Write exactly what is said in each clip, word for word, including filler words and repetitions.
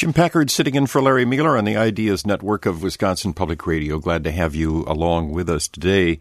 Jim Packard sitting in for Larry Mueller on the Ideas Network of Wisconsin Public Radio. Glad to have you along with us today.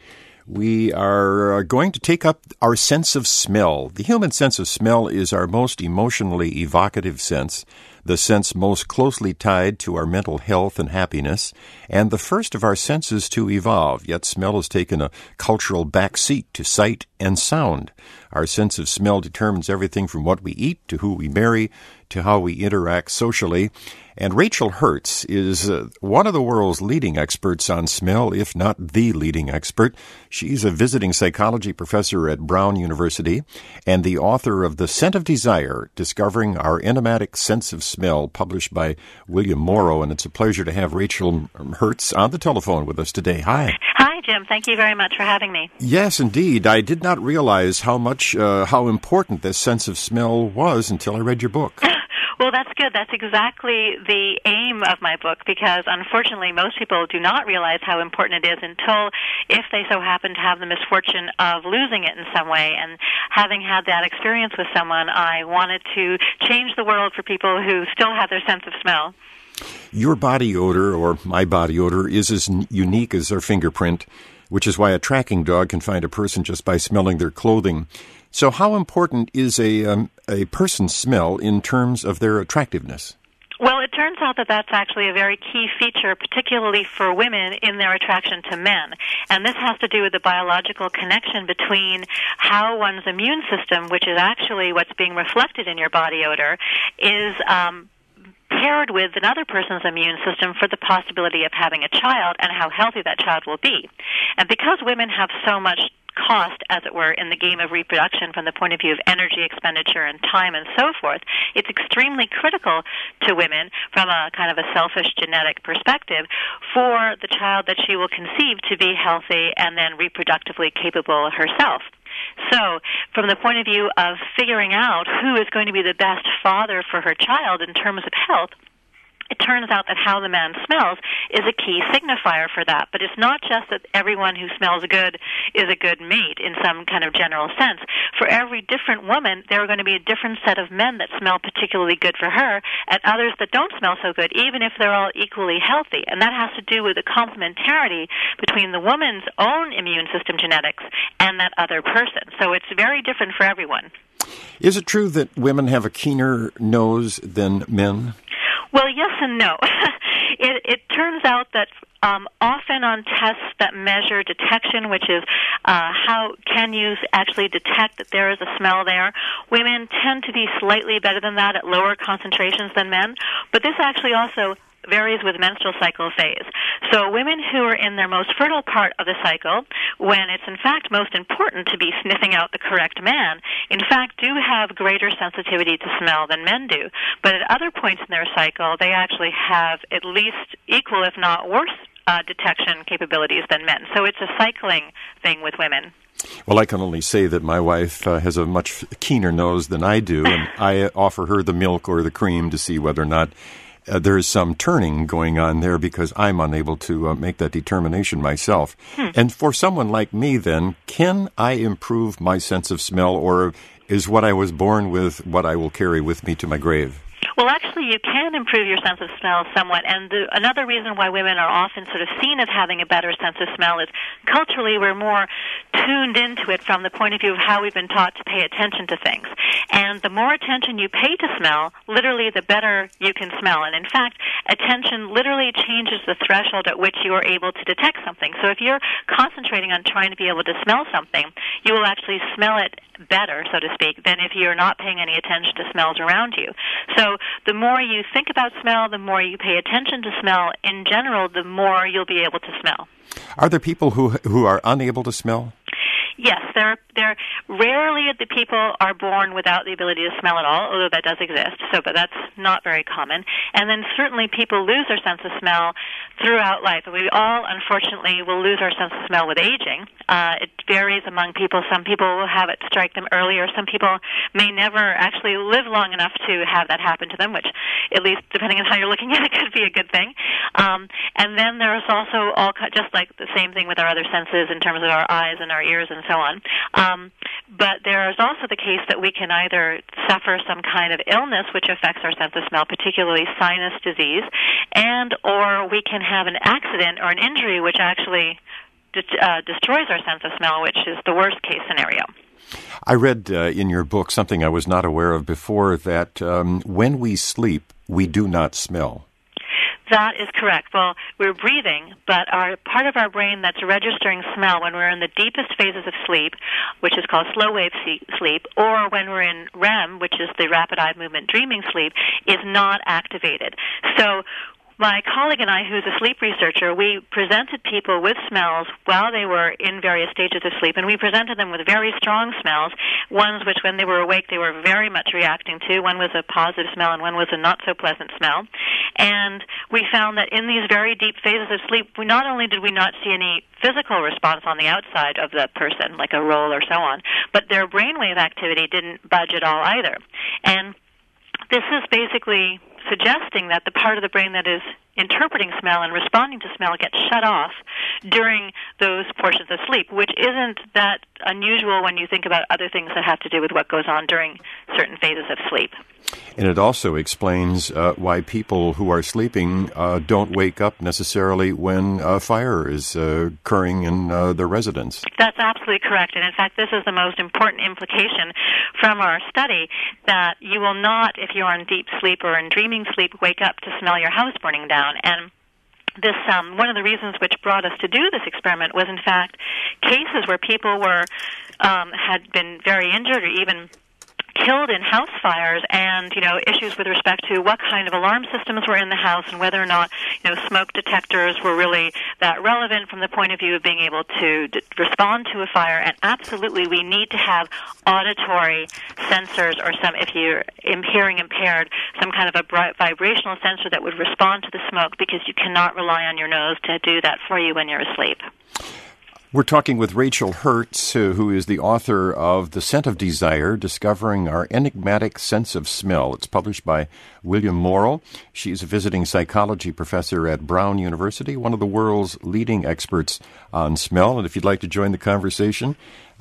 We are going to take up our sense of smell. The human sense of smell is our most emotionally evocative sense, the sense most closely tied to our mental health and happiness, and the first of our senses to evolve, yet smell has taken a cultural backseat to sight and sound. Our sense of smell determines everything from what we eat to who we marry to how we interact socially. And Rachel Hertz is uh, one of the world's leading experts on smell, if not the leading expert. She's a visiting psychology professor at Brown University and the author of The Scent of Desire, Discovering Our Enigmatic Sense of Smell, published by William Morrow. And it's a pleasure to have Rachel Hertz on the telephone with us today. Hi. Hi, Jim. Thank you very much for having me. Yes, indeed. I did not realize how much, uh, how important this sense of smell was until I read your book. Well, that's good. That's exactly the aim of my book, because unfortunately most people do not realize how important it is until if they so happen to have the misfortune of losing it in some way. And having had that experience with someone, I wanted to change the world for people who still have their sense of smell. Your body odor, or my body odor, is as unique as our fingerprint, which is why a tracking dog can find a person just by smelling their clothing. So how important is a um, a person's smell in terms of their attractiveness? Well, it turns out that that's actually a very key feature, particularly for women, in their attraction to men. And this has to do with the biological connection between how one's immune system, which is actually what's being reflected in your body odor, is um, paired with another person's immune system for the possibility of having a child and how healthy that child will be. And because women have so much cost, as it were, in the game of reproduction from the point of view of energy expenditure and time and so forth, it's extremely critical to women from a kind of a selfish genetic perspective for the child that she will conceive to be healthy and then reproductively capable herself. So, from the point of view of figuring out who is going to be the best father for her child in terms of health, it turns out that how the man smells is a key signifier for that. But it's not just that everyone who smells good is a good mate in some kind of general sense. For every different woman, there are going to be a different set of men that smell particularly good for her and others that don't smell so good, even if they're all equally healthy. And that has to do with the complementarity between the woman's own immune system genetics and that other person. So it's very different for everyone. Is it true that women have a keener nose than men? Well, yes and no. it, it turns out that um, often on tests that measure detection, which is uh, how can you actually detect that there is a smell there, women tend to be slightly better than that at lower concentrations than men. But this actually also varies with menstrual cycle phase. So women who are in their most fertile part of the cycle, when it's in fact most important to be sniffing out the correct man, in fact do have greater sensitivity to smell than men do. But at other points in their cycle, they actually have at least equal, if not worse, uh, detection capabilities than men. So it's a cycling thing with women. Well, I can only say that my wife uh, has a much keener nose than I do, and I offer her the milk or the cream to see whether or not Uh, there is some turning going on there because I'm unable to uh, make that determination myself. Hmm. And for someone like me, then, can I improve my sense of smell, or is what I was born with what I will carry with me to my grave? Well, actually, you can improve your sense of smell somewhat, and the, another reason why women are often sort of seen as having a better sense of smell is culturally we're more tuned into it from the point of view of how we've been taught to pay attention to things. And the more attention you pay to smell, literally the better you can smell. And in fact, attention literally changes the threshold at which you are able to detect something. So if you're concentrating on trying to be able to smell something, you will actually smell it better, so to speak, than if you're not paying any attention to smells around you. So the more you think about smell, the more you pay attention to smell, in general, the more you'll be able to smell. Are there people who who are unable to smell? Yes, there, there. Rarely the people are born without the ability to smell at all, although that does exist. So, but that's not very common. And then certainly people lose their sense of smell throughout life. We all, unfortunately, will lose our sense of smell with aging. Uh, it varies among people. Some people will have it strike them earlier. Some people may never actually live long enough to have that happen to them, which, at least depending on how you're looking at it, could be a good thing. Um, and then there's also all just like the same thing with our other senses in terms of our eyes and our ears and so on. Um, But there is also the case that we can either suffer some kind of illness which affects our sense of smell, particularly sinus disease, and or we can have an accident or an injury which actually de- uh, destroys our sense of smell, which is the worst case scenario. I read uh, in your book something I was not aware of before, that um, when we sleep, we do not smell. That is correct. Well, we're breathing, but our part of our brain that's registering smell when we're in the deepest phases of sleep, which is called slow wave sleep, or when we're in R E M, which is the rapid eye movement dreaming sleep, is not activated. So my colleague and I, who's a sleep researcher, we presented people with smells while they were in various stages of sleep, and we presented them with very strong smells, ones which when they were awake they were very much reacting to. One was a positive smell and one was a not-so-pleasant smell. And we found that in these very deep phases of sleep, we not only did we not see any physical response on the outside of the person, like a roll or so on, but their brainwave activity didn't budge at all either. And this is basically suggesting that the part of the brain that is interpreting smell and responding to smell gets shut off during those portions of sleep, which isn't that unusual when you think about other things that have to do with what goes on during certain phases of sleep. And it also explains uh, why people who are sleeping uh, don't wake up necessarily when a fire is uh, occurring in uh, their residence. That's absolutely correct. And in fact, this is the most important implication from our study, that you will not, if you're in deep sleep or in dreaming sleep, wake up to smell your house burning down. And this, um, one of the reasons which brought us to do this experiment was, in fact, cases where people were um, had been very injured or even killed in house fires, and, you know, issues with respect to what kind of alarm systems were in the house and whether or not, you know, smoke detectors were really that relevant from the point of view of being able to d- respond to a fire. And absolutely, we need to have auditory sensors, or some, if you're hearing impaired, some kind of a bright vibrational sensor that would respond to the smoke, because you cannot rely on your nose to do that for you when you're asleep. We're talking with Rachel Hertz, uh, who is the author of The Scent of Desire, Discovering Our Enigmatic Sense of Smell. It's published by William Morrow. She's a visiting psychology professor at Brown University, one of the world's leading experts on smell. And if you'd like to join the conversation,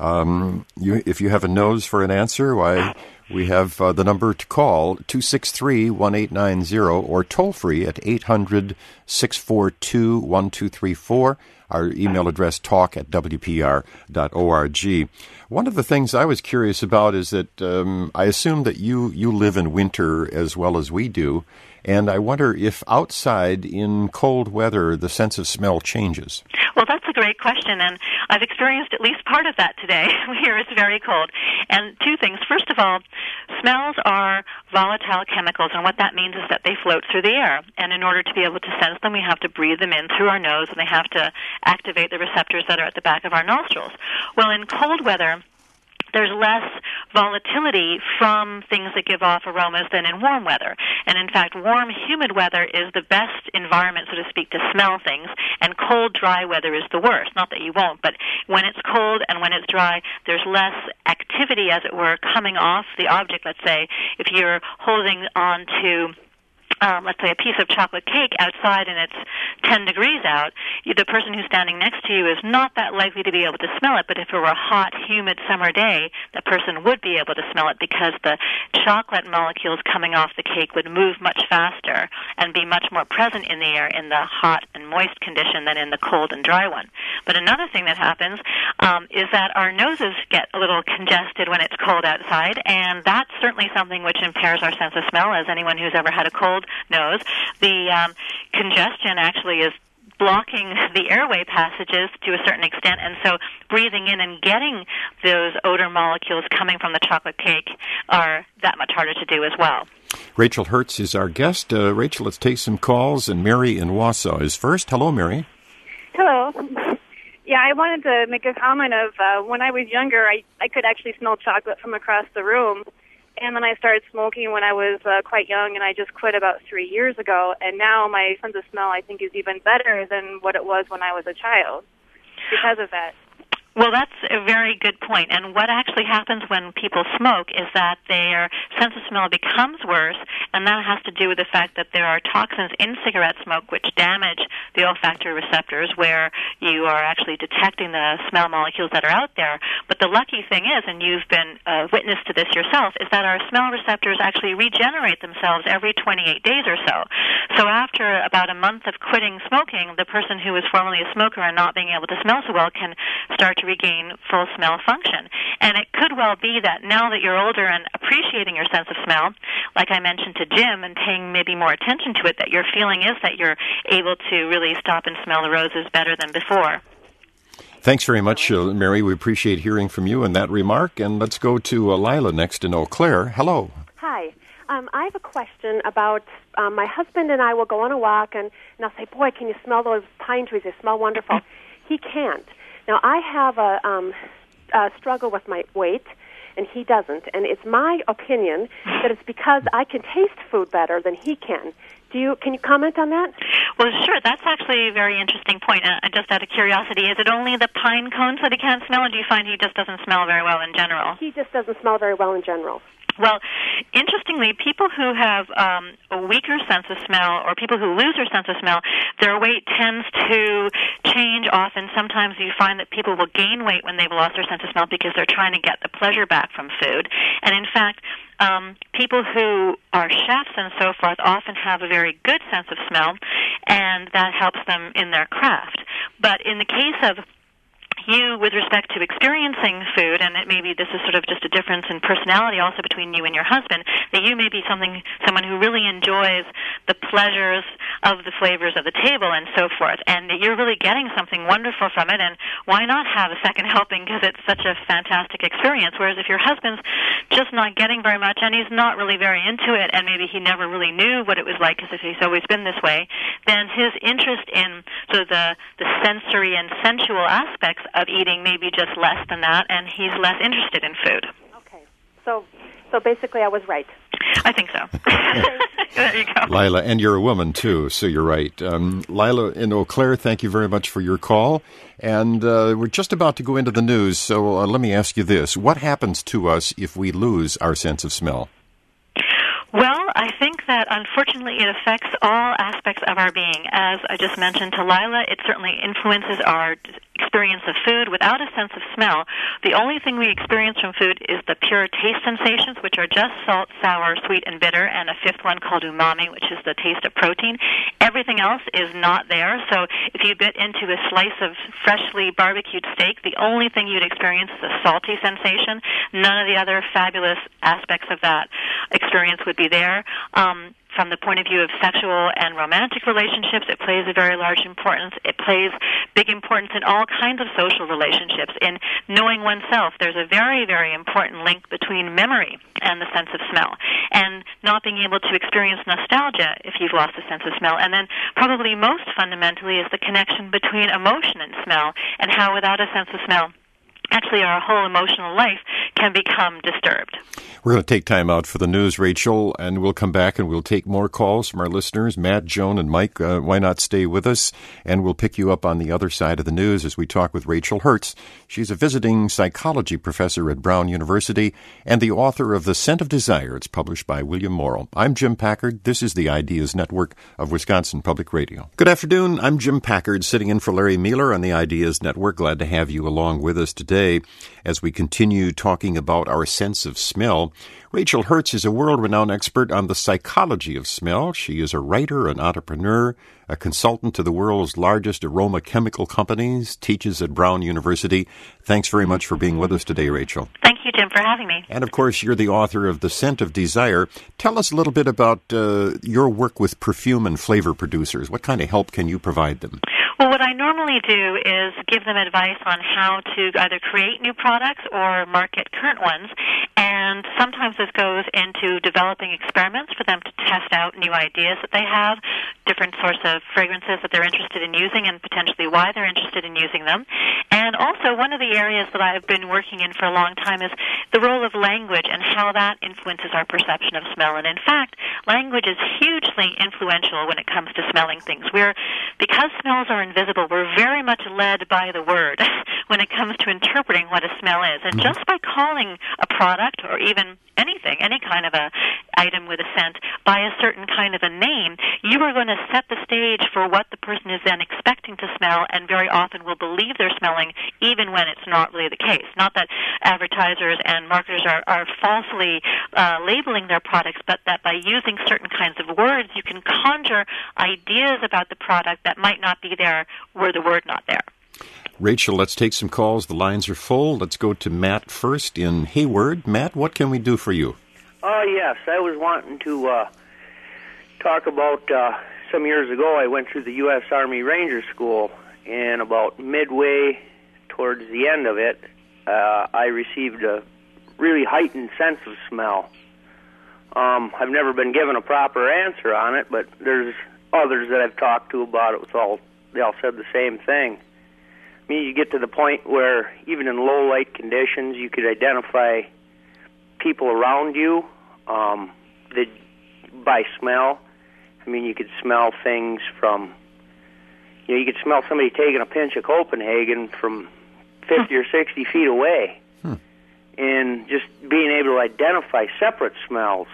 um, you, if you have a nose for an answer, why, we have uh, the number to call, two six three, one eight nine zero, or toll free at eight hundred, six four two, one two three four. Our email address, talk at w p r dot org. One of the things I was curious about is that um, I assume that you, you live in winter as well as we do, and I wonder if outside in cold weather the sense of smell changes. Well, that's a great question, and I've experienced at least part of that today. Here it's very cold. And two things. First of all, smells are volatile chemicals, and what that means is that they float through the air. And in order to be able to sense them, we have to breathe them in through our nose, and they have to activate the receptors that are at the back of our nostrils. Well, in cold weather, there's less volatility from things that give off aromas than in warm weather. And in fact, warm, humid weather is the best environment, so to speak, to smell things, and cold, dry weather is the worst. Not that you won't, but when it's cold and when it's dry, there's less activity, as it were, coming off the object. Let's say if you're holding on to Um, let's say a piece of chocolate cake outside and it's ten degrees out, you, the person who's standing next to you is not that likely to be able to smell it, but if it were a hot, humid summer day, the person would be able to smell it, because the chocolate molecules coming off the cake would move much faster and be much more present in the air in the hot and moist condition than in the cold and dry one. But another thing that happens um, is that our noses get a little congested when it's cold outside, and that's certainly something which impairs our sense of smell, as anyone who's ever had a cold knows. The um, congestion actually is blocking the airway passages to a certain extent, and so breathing in and getting those odor molecules coming from the chocolate cake are that much harder to do as well. Rachel Hertz is our guest. Uh, Rachel, let's take some calls, and Mary in Wausau is first. Hello, Mary. Hello. Yeah, I wanted to make a comment of uh, when I was younger, I, I could actually smell chocolate from across the room. And then I started smoking when I was uh, quite young, and I just quit about three years ago. And now my sense of smell, I think, is even better than what it was when I was a child because of that. Well, that's a very good point. And what actually happens when people smoke is that their sense of smell becomes worse, and that has to do with the fact that there are toxins in cigarette smoke which damage the olfactory receptors, where you are actually detecting the smell molecules that are out there. But the lucky thing is, and you've been a witness to this yourself, is that our smell receptors actually regenerate themselves every twenty-eight days or so. So after about a month of quitting smoking, the person who was formerly a smoker and not being able to smell so well can start to regain full smell function. And it could well be that now that you're older and appreciating your sense of smell, like I mentioned to Jim, and paying maybe more attention to it, that your feeling is that you're able to really stop and smell the roses better than before. Thanks very much, uh, Mary. We appreciate hearing from you and that remark. And let's go to uh, Lila next in Eau Claire. Hello. Hi. Um, I have a question about um, my husband and I will go on a walk, and, and I'll say, boy, can you smell those pine trees? They smell wonderful. He can't. Now, I have a, um, a struggle with my weight, and he doesn't. And it's my opinion that it's because I can taste food better than he can. Do you? Can you comment on that? Well, sure. That's actually a very interesting point. Uh, just out of curiosity, is it only the pine cones that he can't smell, or do you find he just doesn't smell very well in general? He just doesn't smell very well in general. Well, interestingly, people who have um, a weaker sense of smell, or people who lose their sense of smell, their weight tends to change often. Sometimes you find that people will gain weight when they've lost their sense of smell because they're trying to get the pleasure back from food. And in fact, um, people who are chefs and so forth often have a very good sense of smell, and that helps them in their craft. But in the case of you, with respect to experiencing food, and it maybe this is sort of just a difference in personality also between you and your husband, that you may be something someone who really enjoys the pleasures of the flavors of the table and so forth, and that you're really getting something wonderful from it, and why not have a second helping, because it's such a fantastic experience. Whereas if your husband's just not getting very much, and he's not really very into it, and maybe he never really knew what it was like because he's always been this way, then his interest in sort of the, the sensory and sensual aspects of eating maybe just less than that, and he's less interested in food. Okay. So so basically I was right. I think so. There you go. Lila, and you're a woman, too, so you're right. Um, Lila in Eau Claire, thank you very much for your call. And uh, we're just about to go into the news, so uh, let me ask you this. What happens to us if we lose our sense of smell? Well, I think that unfortunately it affects all aspects of our being. As I just mentioned to Lila, it certainly influences our experience of food. Without a sense of smell, the only thing we experience from food is the pure taste sensations, which are just salt, sour, sweet, and bitter, and a fifth one called umami, which is the taste of protein. Everything else is not there. So if you bit into a slice of freshly barbecued steak, the only thing you'd experience is a salty sensation. None of the other fabulous aspects of that experience would be there. Um, From the point of view of sexual and romantic relationships, it plays a very large importance. It plays big importance in all kinds of social relationships. In knowing oneself, there's a very, very important link between memory and the sense of smell, and not being able to experience nostalgia if you've lost a sense of smell. And then probably most fundamentally is the connection between emotion and smell, and how without a sense of smell, actually our whole emotional life can become disturbed. We're going to take time out for the news, Rachel, and we'll come back and we'll take more calls from our listeners. Matt, Joan, and Mike, uh, why not stay with us? And we'll pick you up on the other side of the news as we talk with Rachel Hertz. She's a visiting psychology professor at Brown University and the author of The Scent of Desire. It's published by William Morrow. I'm Jim Packard. This is the Ideas Network of Wisconsin Public Radio. Good afternoon. I'm Jim Packard, sitting in for Larry Mueller on the Ideas Network. Glad to have you along with us today as we continue talking about our sense of smell. Rachel Hertz is a world-renowned expert on the psychology of smell. She is a writer, an entrepreneur, a consultant to the world's largest aroma chemical companies, teaches at Brown University. Thanks very much for being with us today, Rachel. Thank you, Jim, for having me. And, of course, you're the author of The Scent of Desire. Tell us a little bit about uh, your work with perfume and flavor producers. What kind of help can you provide them? Well, what I normally do is give them advice on how to either create new products or market current ones, and sometimes this goes into developing experiments for them to test out new ideas that they have, different sorts of fragrances that they're interested in using and potentially why they're interested in using them. And also one of the areas that I've been working in for a long time is the role of language and how that influences our perception of smell. And in fact, language is hugely influential when it comes to smelling things. We're, because smells are invisible, we're very much led by the word when it comes to interpreting what a smell is. And just by calling a product or even anything, any kind of a item with a scent, by a certain kind of a name, you are going to set the stage for what the person is then expecting to smell, and very often will believe they're smelling even when it's not really the case. Not that advertisers and marketers are, are falsely uh, labeling their products, but that by using certain kinds of words, you can conjure ideas about the product that might not be there were the word not there. Rachel, let's take some calls. The lines are full. Let's go to Matt first in Hayward. Matt, what can we do for you? Oh, uh, yes. I was wanting to uh, talk about uh, some years ago, I went through the U S Army Ranger School, and about midway towards the end of it, uh, I received a really heightened sense of smell. Um, I've never been given a proper answer on it, but there's others that I've talked to about it. It's all, they all said the same thing. I mean, you get to the point where even in low light conditions, you could identify people around you um, that, by smell. I mean, you could smell things from, you know, you could smell somebody taking a pinch of Copenhagen from fifty or sixty feet away. Hmm. And just being able to identify separate smells.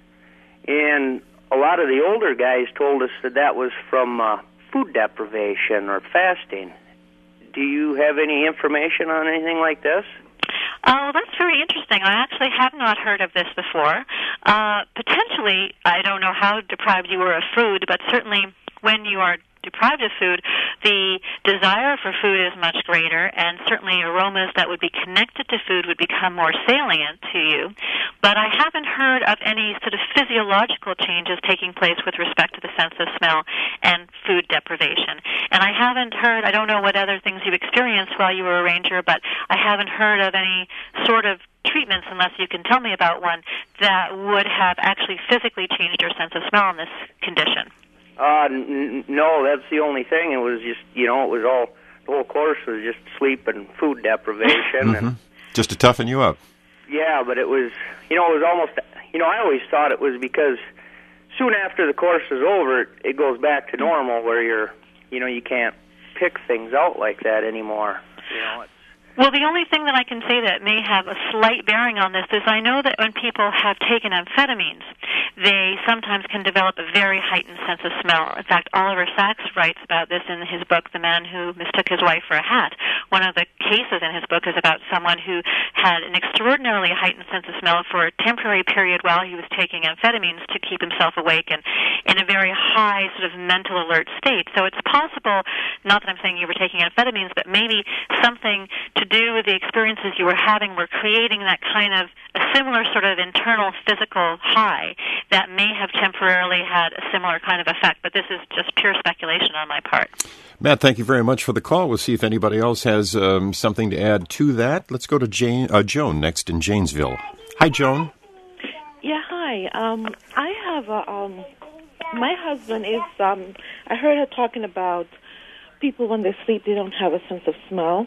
And a lot of the older guys told us that that was from uh, food deprivation or fasting. Do you have any information on anything like this? Oh, that's very interesting. I actually have not heard of this before. Uh, potentially, I don't know how deprived you were of food, but certainly when you are deprived of food, the desire for food is much greater, and certainly aromas that would be connected to food would become more salient to you. But I haven't heard of any sort of physiological changes taking place with respect to the sense of smell and food deprivation. And I haven't heard, I don't know what other things you've experienced while you were a ranger, but I haven't heard of any sort of treatments, unless you can tell me about one, that would have actually physically changed your sense of smell in this condition. Uh, n- no, that's the only thing. It was just, you know, it was all, the whole course was just sleep and food deprivation. Mm-hmm. And, just to toughen you up. Yeah, but it was, you know, it was almost, you know, I always thought it was because soon after the course is over, it, it goes back to normal where you're, you know, you can't pick things out like that anymore. You know, it's, well, the only thing that I can say that may have a slight bearing on this is I know that when people have taken amphetamines, they sometimes can develop a very heightened sense of smell. In fact, Oliver Sacks writes about this in his book, The Man Who Mistook His Wife for a Hat. One of the cases in his book is about someone who had an extraordinarily heightened sense of smell for a temporary period while he was taking amphetamines to keep himself awake and in a very high sort of mental alert state. So it's possible, not that I'm saying you were taking amphetamines, but maybe something to do with the experiences you were having were creating that kind of a similar sort of internal physical high that may have temporarily had a similar kind of effect. But this is just pure speculation on my part. Matt, thank you very much for the call. We'll see if anybody else has um, something to add to that. Let's go to Jane, uh, Joan next in Janesville. Hi, Joan. Yeah, hi. Um, I have a, um, my husband is, um, I heard her talking about people when they sleep, they don't have a sense of smell.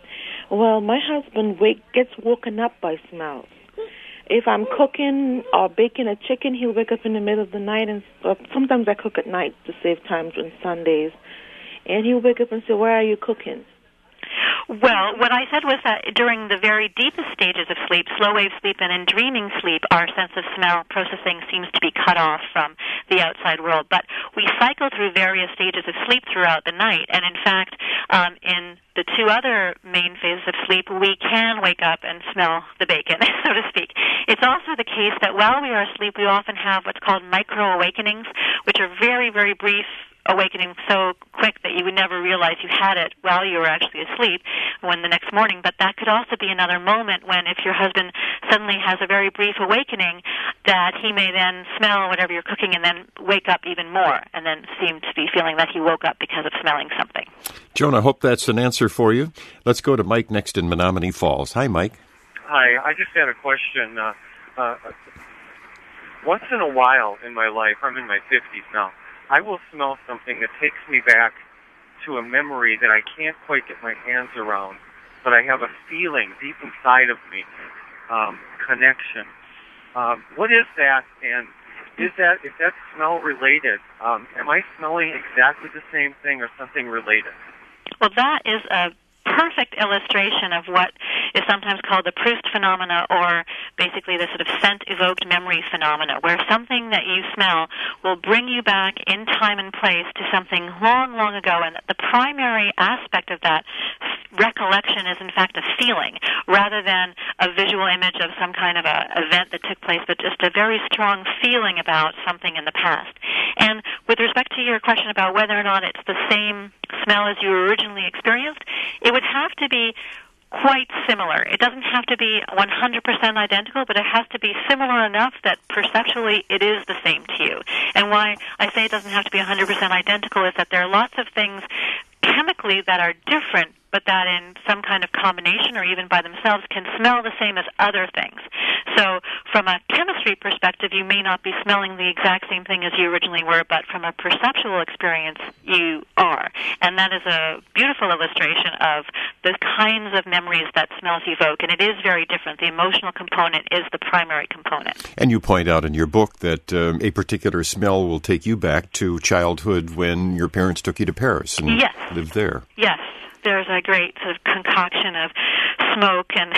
Well, my husband wake, gets woken up by smells. If I'm cooking or baking a chicken, he'll wake up in the middle of the night, and uh, sometimes I cook at night to save time on Sundays, and he'll wake up and say, "Where are you cooking?" Well, what I said was that during the very deepest stages of sleep, slow-wave sleep and in dreaming sleep, our sense of smell processing seems to be cut off from the outside world. But we cycle through various stages of sleep throughout the night, and in fact, um, in the two other main phases of sleep, we can wake up and smell the bacon, so to speak. It's also the case that while we are asleep, we often have what's called micro-awakenings, which are very, very brief awakening so quick that you would never realize you had it while you were actually asleep when the next morning. But that could also be another moment when if your husband suddenly has a very brief awakening that he may then smell whatever you're cooking and then wake up even more and then seem to be feeling that he woke up because of smelling something. Joan, I hope that's an answer for you. Let's go to Mike next in Menominee Falls. Hi, Mike. Hi, I just had a question. Uh, uh, once in a while in my life, I'm in my fifties now, I will smell something that takes me back to a memory that I can't quite get my hands around, but I have a feeling deep inside of me, um, connection. Um, what is that, and is that, is that smell related? Um, am I smelling exactly the same thing or something related? Well, that is a perfect illustration of what is sometimes called the Proust phenomena, or basically the sort of scent-evoked memory phenomena, where something that you smell will bring you back in time and place to something long, long ago, and the primary aspect of that recollection is in fact a feeling rather than a visual image of some kind of a event that took place, but just a very strong feeling about something in the past. And with respect to your question about whether or not it's the same smell as you originally experienced, it would have to be quite similar. It doesn't have to be one hundred percent identical, but it has to be similar enough that perceptually it is the same to you. And why I say it doesn't have to be one hundred percent identical is that there are lots of things chemically that are different, but that in some kind of combination or even by themselves can smell the same as other things. So from a chemistry perspective, you may not be smelling the exact same thing as you originally were, but from a perceptual experience, you are. And that is a beautiful illustration of the kinds of memories that smells evoke, and it is very different. The emotional component is the primary component. And you point out in your book that um, a particular smell will take you back to childhood when your parents took you to Paris and yes. lived there. Yes. There's a great sort of concoction of smoke and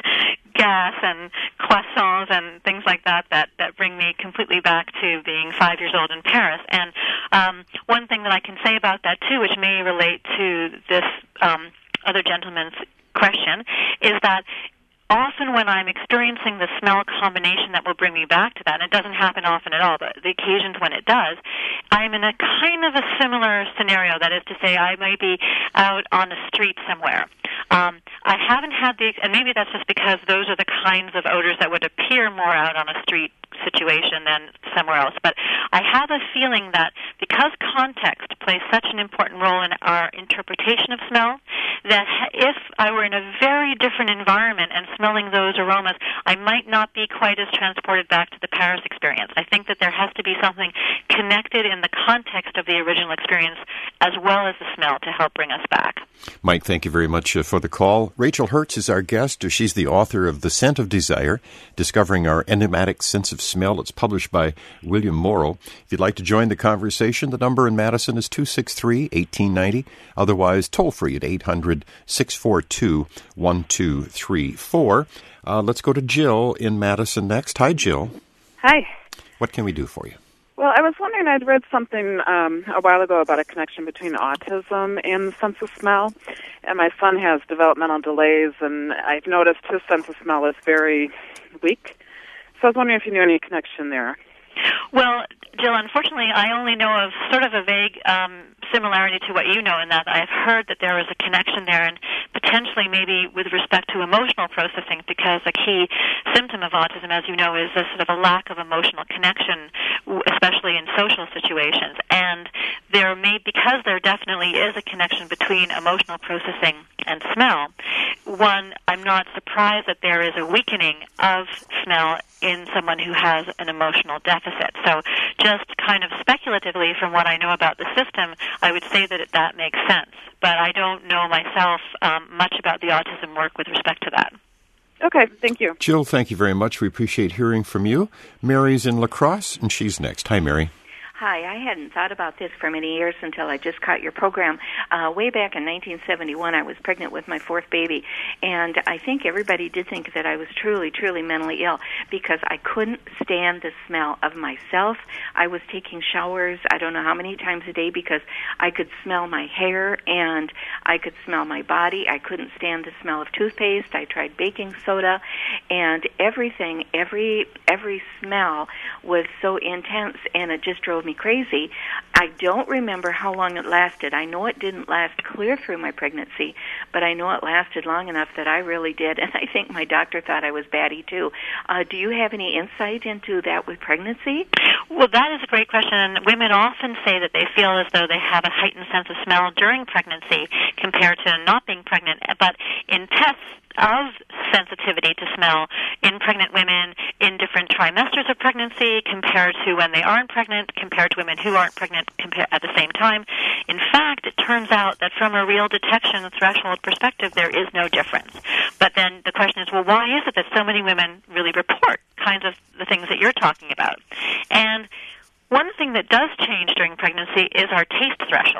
gas and croissants and things like that, that that bring me completely back to being five years old in Paris. And um, one thing that I can say about that, too, which may relate to this um, other gentleman's question, is that often when I'm experiencing the smell combination that will bring me back to that, and it doesn't happen often at all, but the occasions when it does, I'm in a kind of a similar scenario. That is to say, I may be out on the street somewhere. Um, I haven't had the, and maybe that's just because those are the kinds of odors that would appear more out on a street situation than somewhere else. But I have a feeling that because context plays such an important role in our interpretation of smell, that if I were in a very different environment and smelling those aromas, I might not be quite as transported back to the Paris experience. I think that there has to be something connected in the context of the original experience as well as the smell to help bring us back. Mike, thank you very much uh, for the call. Rachel Hertz is our guest. She's the author of The Scent of Desire, Discovering Our Enigmatic Sense of Smell. It's published by William Morrow. If you'd like to join the conversation, the number in Madison is two six three, one eight nine zero. Otherwise, toll free at eight hundred, six four two, one two three four. Uh, let's go to Jill in Madison next. Hi, Jill. Hi. What can we do for you? Well, I was wondering, I'd read something um, a while ago about a connection between autism and the sense of smell. And my son has developmental delays, and I've noticed his sense of smell is very weak. So I was wondering if you knew any connection there. Well, Jill, unfortunately, I only know of sort of a vague um, similarity to what you know in that I've heard that there is a connection there, and potentially maybe with respect to emotional processing, because a key symptom of autism, as you know, is a sort of a lack of emotional connection, especially in social situations. And there may, because there definitely is a connection between emotional processing and smell, one, I'm not surprised that there is a weakening of smell in someone who has an emotional deficit. So just kind of speculatively from what I know about the system, I would say that it, that makes sense. But I don't know myself um, much about the autism work with respect to that. Okay, thank you. Jill, thank you very much. We appreciate hearing from you. Mary's in La Crosse, and she's next. Hi, Mary. Hi, I hadn't thought about this for many years until I just caught your program. Uh, way back in nineteen seventy-one, I was pregnant with my fourth baby, and I think everybody did think that I was truly, truly mentally ill because I couldn't stand the smell of myself. I was taking showers, I don't know how many times a day, because I could smell my hair and I could smell my body. I couldn't stand the smell of toothpaste. I tried baking soda, and everything, every every smell was so intense, and it just drove me crazy. I don't remember how long it lasted. I know it didn't last clear through my pregnancy, but I know it lasted long enough that I really did, and I think my doctor thought I was batty too. Uh, do you have any insight into that with pregnancy? Well, that is a great question, and women often say that they feel as though they have a heightened sense of smell during pregnancy compared to not being pregnant, but in tests of sensitivity to smell in pregnant women in different trimesters of pregnancy compared to when they aren't pregnant, compared to women who aren't pregnant at the same time. In fact, it turns out that from a real detection threshold perspective, there is no difference. But then the question is, well, why is it that so many women really report kinds of the things that you're talking about? And one thing that does change during pregnancy is our taste threshold.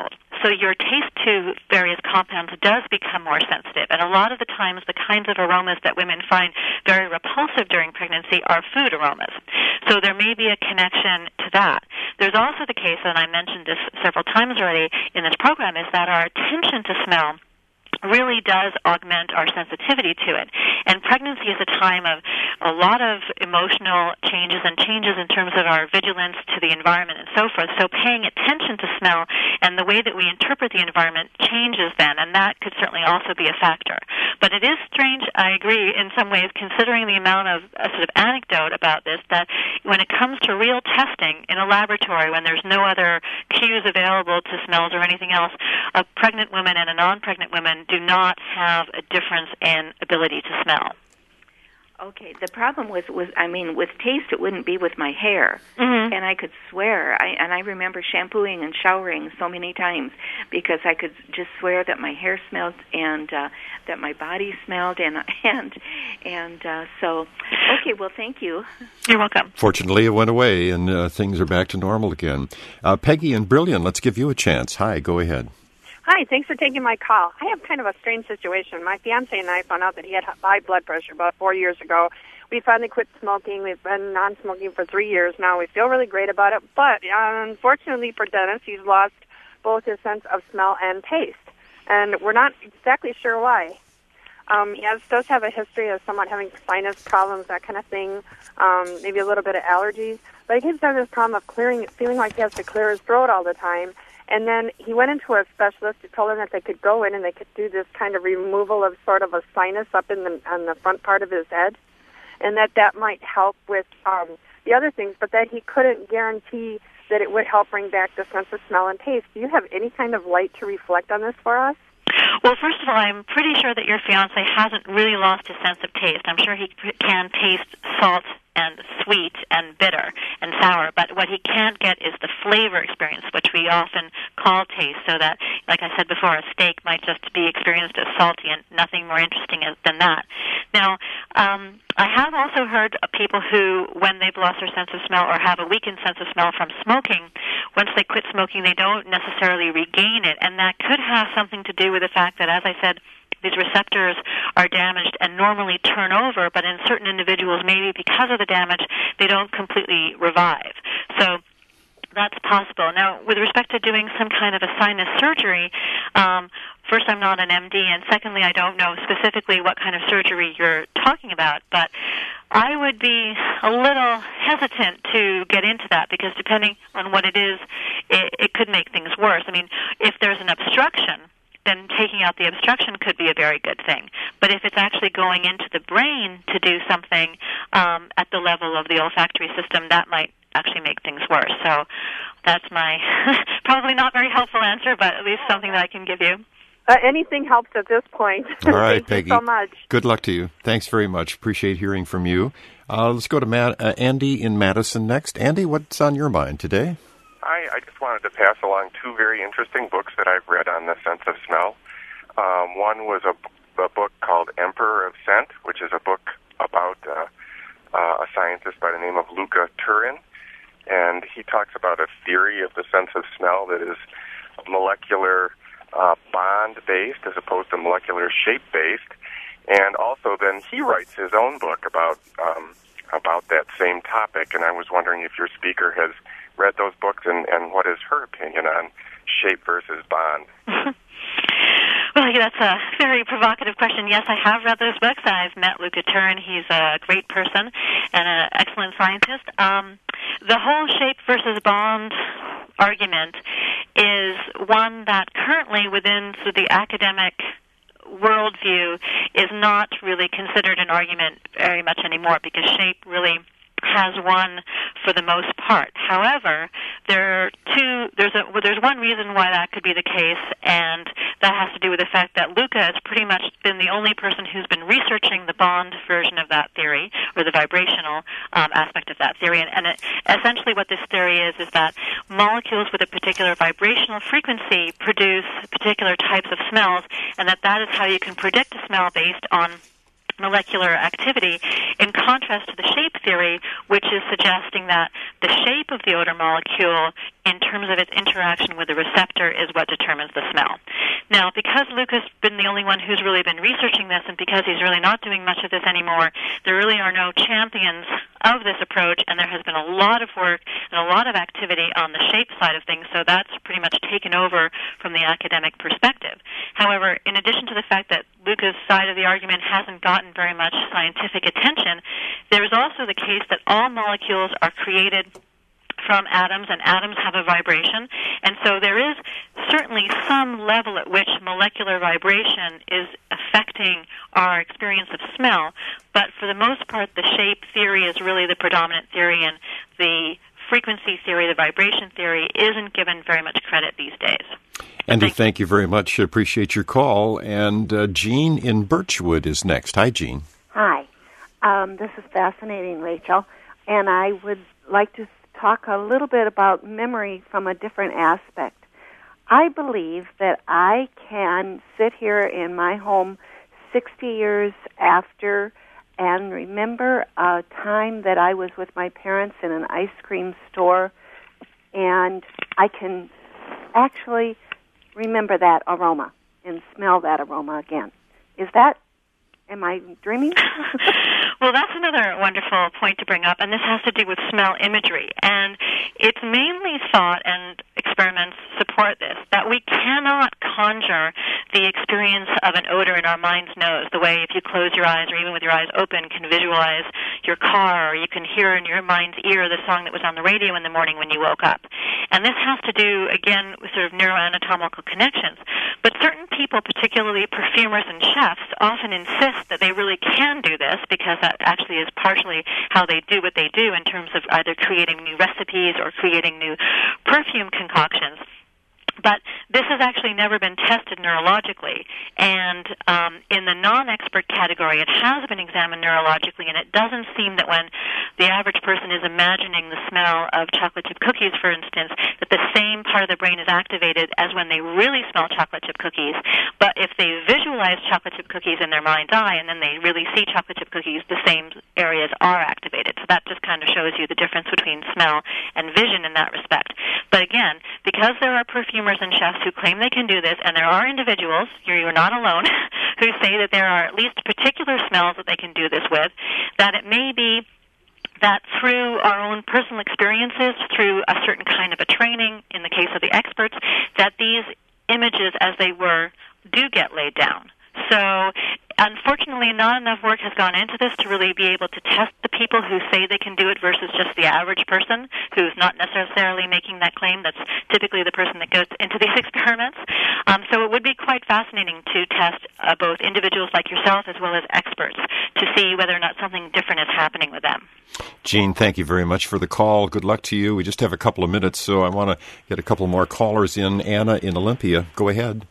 so your taste to various compounds does become more sensitive. And a lot of the times, the kinds of aromas that women find very repulsive during pregnancy are food aromas. So there may be a connection to that. There's also the case, and I mentioned this several times already in this program, is that our attention to smell really does augment our sensitivity to it. And pregnancy is a time of a lot of emotional changes and changes in terms of our vigilance to the environment and so forth. So paying attention to smell and the way that we interpret the environment changes then, and that could certainly also be a factor. But it is strange, I agree, in some ways, considering the amount of a sort of anecdote about this, that when it comes to real testing in a laboratory, when there's no other cues available to smells or anything else, a pregnant woman and a non-pregnant woman do not have a difference in ability to smell. Okay, the problem was, was I mean, with taste, it wouldn't be with my hair. Mm-hmm. And I could swear, I, and I remember shampooing and showering so many times because I could just swear that my hair smelled and uh, that my body smelled, and and and uh, so, okay, well, thank you. You're welcome. Fortunately, it went away, and uh, things are back to normal again. Uh, Peggy and Brilliant, let's give you a chance. Hi, go ahead. Hi, thanks for taking my call. I have kind of a strange situation. My fiancé and I found out that he had high blood pressure about four years ago. We finally quit smoking. We've been non-smoking for three years now. We feel really great about it. But unfortunately for Dennis, he's lost both his sense of smell and taste. And we're not exactly sure why. Um, he has, does have a history of somewhat having sinus problems, that kind of thing, um, maybe a little bit of allergies. But he keeps having this problem of clearing, feeling like he has to clear his throat all the time. And then he went into a specialist who told him that they could go in and they could do this kind of removal of sort of a sinus up in the on the front part of his head, and that that might help with um, the other things, but that he couldn't guarantee that it would help bring back the sense of smell and taste. Do you have any kind of light to reflect on this for us? Well, first of all, I'm pretty sure that your fiancé hasn't really lost his sense of taste. I'm sure he can taste salt and sweet and bitter and sour, but what he can't get is the flavor experience, which we often call taste, so that, like I said before, a steak might just be experienced as salty and nothing more interesting than that. Now, um, I have also heard of people who, when they've lost their sense of smell or have a weakened sense of smell from smoking, once they quit smoking, they don't necessarily regain it, and that could have something to do with the fact that, as I said, these receptors are damaged and normally turn over, but in certain individuals, maybe because of the damage, they don't completely revive. So that's possible. Now, with respect to doing some kind of a sinus surgery, um, first, I'm not an M D, and secondly, I don't know specifically what kind of surgery you're talking about, but I would be a little hesitant to get into that because depending on what it is, it, it could make things worse. I mean, if there's an obstruction, then taking out the obstruction could be a very good thing. But if it's actually going into the brain to do something um, at the level of the olfactory system, that might actually make things worse. So that's my probably not very helpful answer, but at least something that I can give you. Uh, anything helps at this point. All right, Thank Peggy. you so much. Good luck to you. Thanks very much. Appreciate hearing from you. Uh, let's go to Matt, uh, Andy in Madison next. Andy, what's on your mind today? Hi, I just wanted to pass along two very interesting books that I've read on the sense of smell. Um, one was a, a book called Emperor of Scent, which is a book about uh, uh, a scientist by the name of Luca Turin, and he talks about a theory of the sense of smell that is molecular uh, bond-based as opposed to molecular shape-based, and also then he writes his own book about um, about that same topic, and I was wondering if your speaker has read those books, and, and what is her opinion on shape versus bond? Well, that's a very provocative question. Yes, I have read those books. I've met Luca Turin. He's a great person and an excellent scientist. Um, the whole shape versus bond argument is one that currently within sort of the academic worldview is not really considered an argument very much anymore because shape really has won for the most part. However, there are two. There's a well, there's one reason why that could be the case, and that has to do with the fact that Luca has pretty much been the only person who's been researching the bond version of that theory, or the vibrational um, aspect of that theory. And, and it, essentially, what this theory is is that molecules with a particular vibrational frequency produce particular types of smells, and that that is how you can predict a smell based on molecular activity, in contrast to the shape theory, which is suggesting that the shape of the odor molecule in terms of its interaction with the receptor is what determines the smell. Now, because Luke has been the only one who's really been researching this, and because he's really not doing much of this anymore, there really are no champions of this approach, and there has been a lot of work and a lot of activity on the shape side of things, so that's pretty much taken over from the academic perspective. However, in addition to the fact that Luca's side of the argument hasn't gotten very much scientific attention, there is also the case that all molecules are created from atoms, and atoms have a vibration, and so there is certainly some level at which molecular vibration is affecting our experience of smell, but for the most part, the shape theory is really the predominant theory, and the frequency theory, the vibration theory, isn't given very much credit these days. Andy, thank, thank you very much. Appreciate your call. And uh, Jean in Birchwood is next. Hi, Jean. Hi. Um, this is fascinating, Rachel, and I would like to talk a little bit about memory from a different aspect. I believe that I can sit here in my home sixty years after and remember a time that I was with my parents in an ice cream store, and I can actually remember that aroma and smell that aroma again. Is that, am I dreaming? Well, that's another wonderful point to bring up, and this has to do with smell imagery. And it's mainly thought, and experiments support this, that we cannot conjure the experience of an odor in our mind's nose, the way if you close your eyes or even with your eyes open can visualize your car, or you can hear in your mind's ear the song that was on the radio in the morning when you woke up. And this has to do, again, with sort of neuroanatomical connections. But certain people, particularly perfumers and chefs, often insist that they really can do this because that actually is partially how they do what they do in terms of either creating new recipes or creating new perfume concoctions. But this has actually never been tested neurologically, and um, in the non-expert category, it has been examined neurologically, and it doesn't seem that when the average person is imagining the smell of chocolate chip cookies, for instance, that the same part of the brain is activated as when they really smell chocolate chip cookies. But if they visualize chocolate chip cookies in their mind's eye, and then they really see chocolate chip cookies, the same areas are activated. So that just kind of shows you the difference between smell and vision in that respect. But again, because there are perfumers and chefs who claim they can do this, and there are individuals, you're not alone, who say that there are at least particular smells that they can do this with, that it may be that through our own personal experiences, through a certain kind of a training, in the case of the experts, that these images, as they were, do get laid down. So, unfortunately, not enough work has gone into this to really be able to test the people who say they can do it versus just the average person who's not necessarily making that claim. That's typically the person that goes into these experiments. Um, so it would be quite fascinating to test uh, both individuals like yourself as well as experts to see whether or not something different is happening with them. Jean, thank you very much for the call. Good luck to you. We just have a couple of minutes, so I want to get a couple more callers in. Anna in Olympia, go ahead.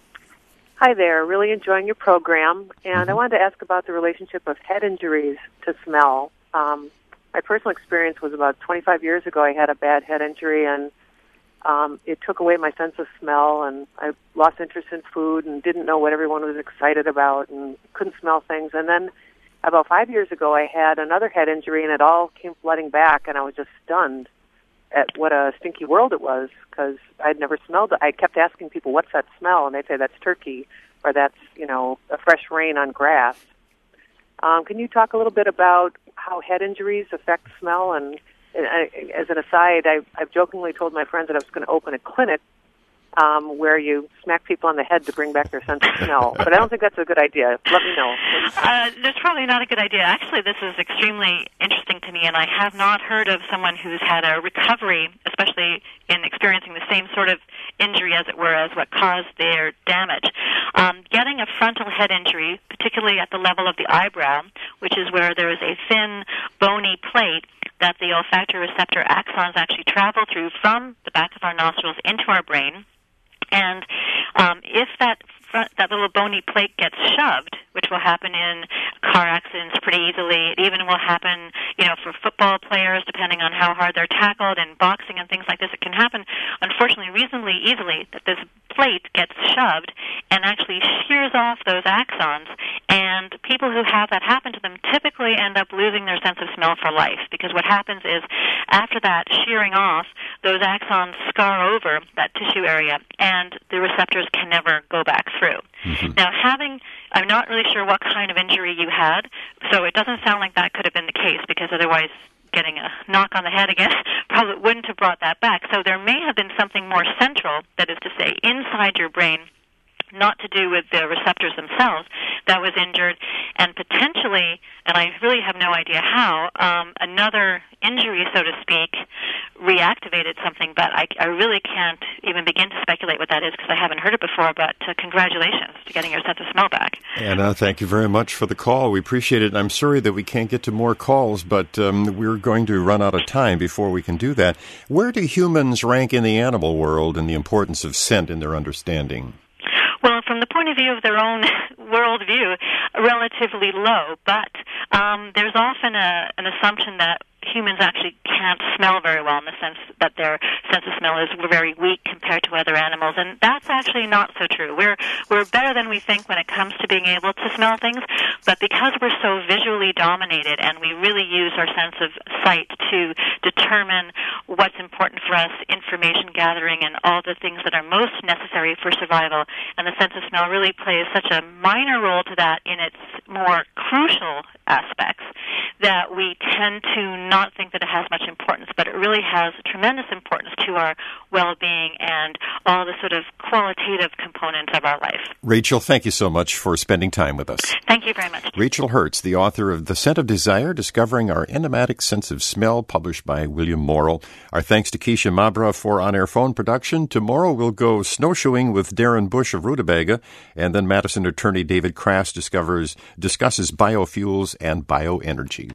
Hi there. Really enjoying your program. And mm-hmm. I wanted to ask about the relationship of head injuries to smell. Um, my personal experience was about twenty-five years ago. I had a bad head injury, and um, it took away my sense of smell, and I lost interest in food and didn't know what everyone was excited about and couldn't smell things. And then about five years ago, I had another head injury, and it all came flooding back, and I was just stunned at what a stinky world it was, because I'd never smelled it. I kept asking people, what's that smell? And they'd say, that's turkey, or that's, you know, a fresh rain on grass. Um, can you talk a little bit about how head injuries affect smell? And, and I, as an aside, I, I've jokingly told my friends that I was going to open a clinic um, where you smack people on the head to bring back their sense of smell. But I don't think that's a good idea. Let me know. Uh, that's probably not a good idea. Actually, this is extremely interesting to me, and I have not heard of someone who's had a recovery, especially in experiencing the same sort of injury, as it were, as what caused their damage. Um, getting a frontal head injury, particularly at the level of the eyebrow, which is where there is a thin, bony plate that the olfactory receptor axons actually travel through from the back of our nostrils into our brain. And um, if that front, that little bony plate gets shoved, which will happen in car accidents pretty easily, it even will happen, you know, for football players, depending on how hard they're tackled, and boxing and things like this, it can happen, unfortunately, reasonably easily, that this plate gets shoved and actually shears off those axons And people who have that happen to them typically end up losing their sense of smell for life, because what happens is after that shearing off, those axons scar over that tissue area, and the receptors can never go back through. Mm-hmm. Now, having, I'm not really sure what kind of injury you had, so it doesn't sound like that could have been the case, because otherwise getting a knock on the head again probably wouldn't have brought that back. So there may have been something more central, that is to say, inside your brain, not to do with the receptors themselves, that was injured, and potentially, and I really have no idea how, um, another injury, so to speak, reactivated something, but I, I really can't even begin to speculate what that is because I haven't heard it before, but uh, congratulations to getting your sense of smell back. Anna, thank you very much for the call. We appreciate it. I'm sorry that we can't get to more calls, but um, we're going to run out of time before we can do that. Where do humans rank in the animal world in the importance of scent in their understanding? Well, from the point of view of their own worldview, relatively low, but um, there's often a, an assumption that humans actually can't smell very well, in the sense that their sense of smell is very weak compared to other animals, and that's actually not so true. We're we're better than we think when it comes to being able to smell things, but because we're so visually dominated and we really use our sense of sight to determine what's important for us, information gathering and all the things that are most necessary for survival, and the sense of smell really plays such a minor role to that in its more crucial aspects, that we tend to not think that it has much importance, but it really has tremendous importance to our well-being and all the sort of qualitative components of our life. Rachel, thank you so much for spending time with us. Thank you very much. Rachel Hertz, the author of The Scent of Desire, Discovering Our Enigmatic Sense of Smell, published by William Morrill. Our thanks to Keisha Mabra for on-air phone production. Tomorrow we'll go snowshoeing with Darren Bush of Rutabaga, and then Madison attorney David Crass discovers discusses biofuels and bioenergy.